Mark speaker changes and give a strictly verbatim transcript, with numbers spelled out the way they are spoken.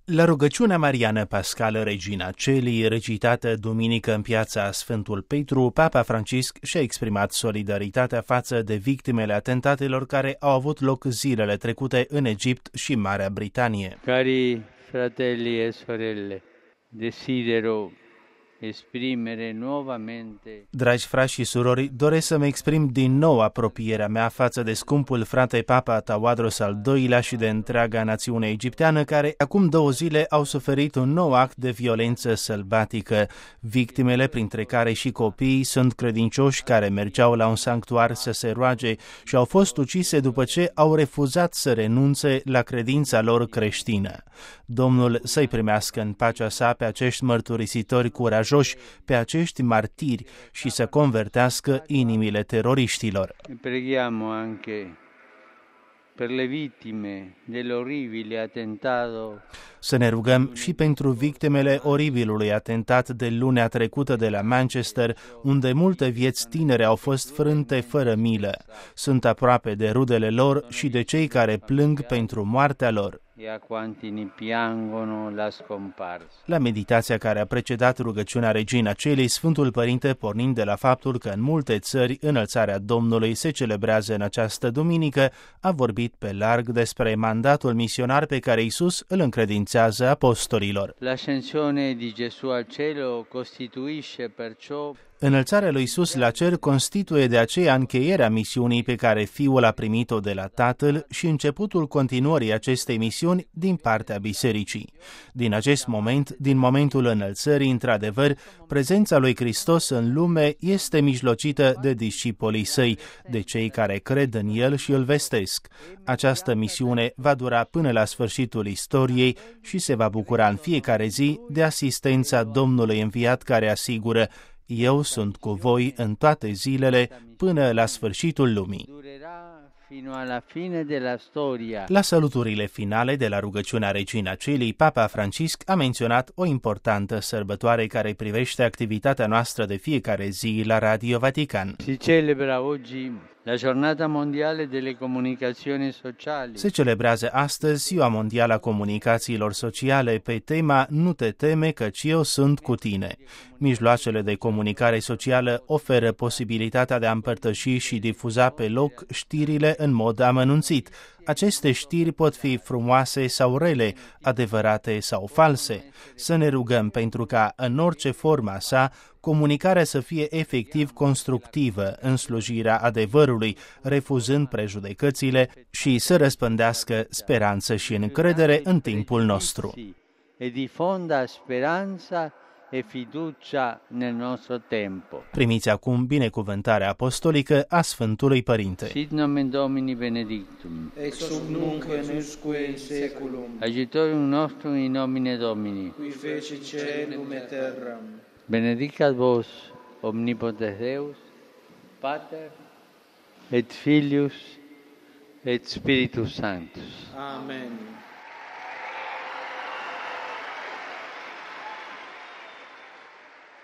Speaker 1: La rugăciunea mariană pascală Regina Caelii, recitată duminică în piața Sfântul Petru, Papa Francisc și-a exprimat solidaritatea față de victimele atentatelor care au avut loc zilele trecute în Egipt și Marea Britanie.
Speaker 2: Cari fratelli e sorelle, desidero esprimere nuovamente.
Speaker 1: Dragi frați și surori, doresc să-mi exprim din nou apropierea mea față de scumpul frate Papa Tawadros al doilea și de întreaga națiune egipteană, care acum două zile au suferit un nou act de violență sălbatică. Victimele, printre care și copiii, sunt credincioși care mergeau la un sanctuar să se roage și au fost ucise după ce au refuzat să renunțe la credința lor creștină. Domnul să-i primească în pacea sa pe acești mărturisitori curajoși, pe acești martiri și să convertească inimile teroriștilor.
Speaker 2: Preghiamo anche per le vittime dell'orribile attentato.
Speaker 1: Să ne rugăm și pentru victimele oribilului atentat de lunea trecută de la Manchester, unde multe vieți tinere au fost frânte fără milă. Sunt aproape de rudele lor și de cei care plâng pentru moartea lor. La meditația care a precedat rugăciunea Regina Caelii, Sfântul Părinte, pornind de la faptul că în multe țări înălțarea Domnului se celebrează în această duminică, a vorbit pe larg despre mandatul misionar pe care Iisus îl încredințează apostolilor.
Speaker 2: L'ascensione di Gesù al cielo costituisce perciò.
Speaker 1: Înălțarea lui Iisus la cer constituie de aceea încheierea misiunii pe care Fiul a primit-o de la Tatăl și începutul continuării acestei misiuni din partea Bisericii. Din acest moment, din momentul înălțării, într-adevăr, prezența lui Hristos în lume este mijlocită de discipolii săi, de cei care cred în El și îl vestesc. Această misiune va dura până la sfârșitul istoriei și se va bucura în fiecare zi de asistența Domnului înviat care asigură: eu sunt cu voi în toate zilele până la sfârșitul lumii. La saluturile finale de la rugăciunea Regina Caelii, Papa Francisc a menționat o importantă sărbătoare care privește activitatea noastră de fiecare zi la Radio Vatican.
Speaker 2: Si celebra oggi la Giornata Mondiale delle Comunicazioni Sociali.
Speaker 1: Se celebrează astăzi Ziua Mondială a Comunicațiilor Sociale pe tema Nu te teme căci eu sunt cu tine. Mijloacele de comunicare socială oferă posibilitatea de a împărtăși și difuza pe loc știrile în mod amănunțit. Aceste știri pot fi frumoase sau rele, adevărate sau false. Să ne rugăm pentru ca, în orice forma sa, comunicarea să fie efectiv constructivă în slujirea adevărului, refuzând prejudecățile și să răspândească speranță și încredere în timpul nostru.
Speaker 2: E difonda speranța e fiducia nel nostro tempo.
Speaker 1: Primiți acum binecuvântarea apostolică a Sfântului Părinte.
Speaker 2: Sit nomen Domini benedictum.
Speaker 3: Ex hoc nunc et usque in seculum.
Speaker 2: Aiutorium nostrum in nomine Domini.
Speaker 3: Qui feci caelum et terram.
Speaker 2: Benedicat vos omnipotens Deus, Pater et Filius et Spiritus Sanctus.
Speaker 3: Amen.